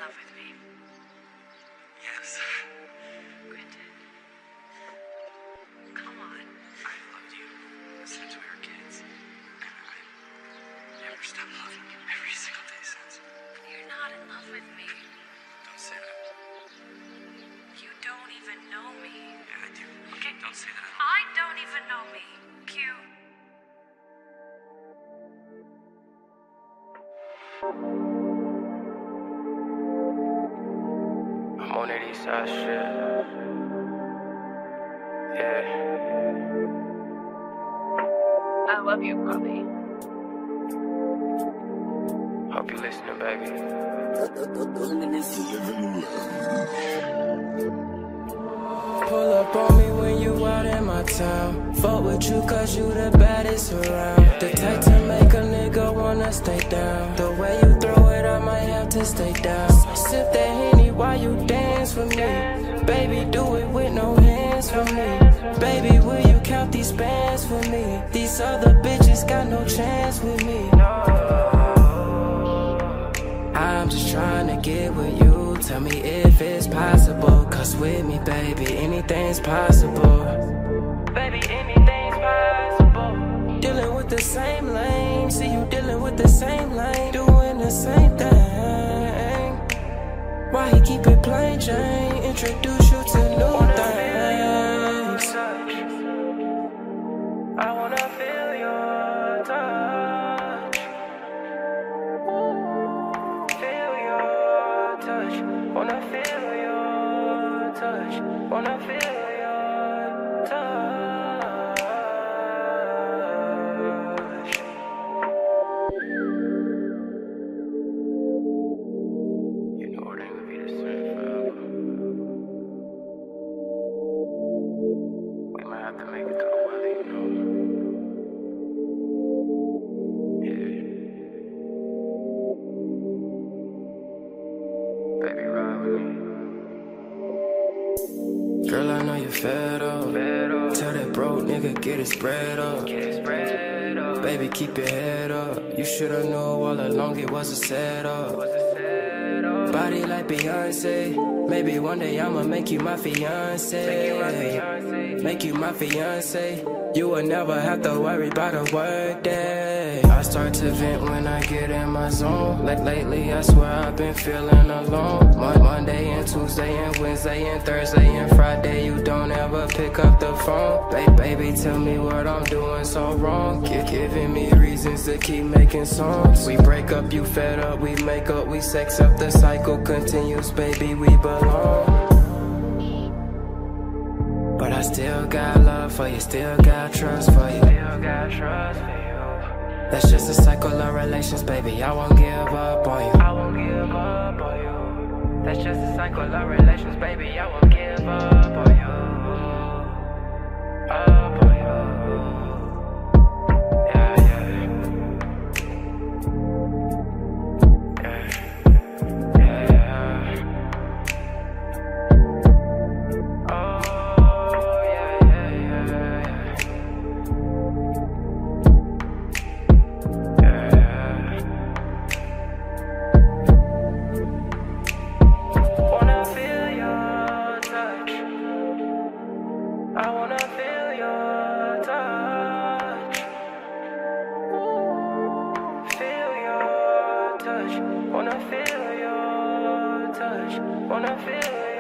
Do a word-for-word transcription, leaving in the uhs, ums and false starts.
love with me? Yes. Quentin. Come on. I've loved you since we were kids. And I've never stopped loving you every single day since. You're not in love with me. Don't say that. You don't even know me. Yeah, I do. Okay. Don't say that. I don't even know me. Q. I'm on that east side shit. Yeah. I love you, Bobby. Hope you listening, baby. Pull up on me when you out in my town. Fuck with you cause you the baddest around. The type to make a nigga wanna stay down. The way you throw it, I might have to stay down. Sip that Henny while you dance for me. Baby, do it with no hands for me. Baby, will you count these bands for me? These other bitches got no chance with me. I'm just trying to get with you. Tell me if it's possible. Cause with me, baby, anything's possible. Baby, anything's possible. Dealing with the same lane. See you dealing with the same lane. Doing the same thing. Why he keep it plain Jane? Introduce you to new things. I wanna feel your touch. Feel your touch. Wanna feel your touch. Wanna feel your touch. You know it ain't gonna be the same forever. We might have to make it through the weather, you know. Yeah. Baby, ride with me. Girl, I know you're fed up. Tell that broke nigga get his bread up. Baby, keep your head up. You shoulda knew all along it was a setup. Body like Beyonce. Maybe one day I'ma make you my fiance. Make you my fiance. You will never have to worry about a work day. I start to vent when I get in my zone. Like lately, I swear I've been feeling alone. Mon- Monday and Tuesday and Wednesday and Thursday and Friday, you don't ever pick up the phone. Ba- baby, tell me what I'm doing so wrong. Keep giving me reasons to keep making songs. We break up, you fed up. We make up, we sex up. The cycle continues, baby, we belong. But I still got love for you, still got trust for you. Still got trust for you. That's just a cycle of relations, baby. I won't give up on you. I won't give up on you. That's just a cycle of relations, baby. I won't give up on you. Up on you. Yeah, yeah. Yeah, yeah, yeah. Oh. I wanna feel your touch. Feel your touch. Wanna feel your touch. Wanna feel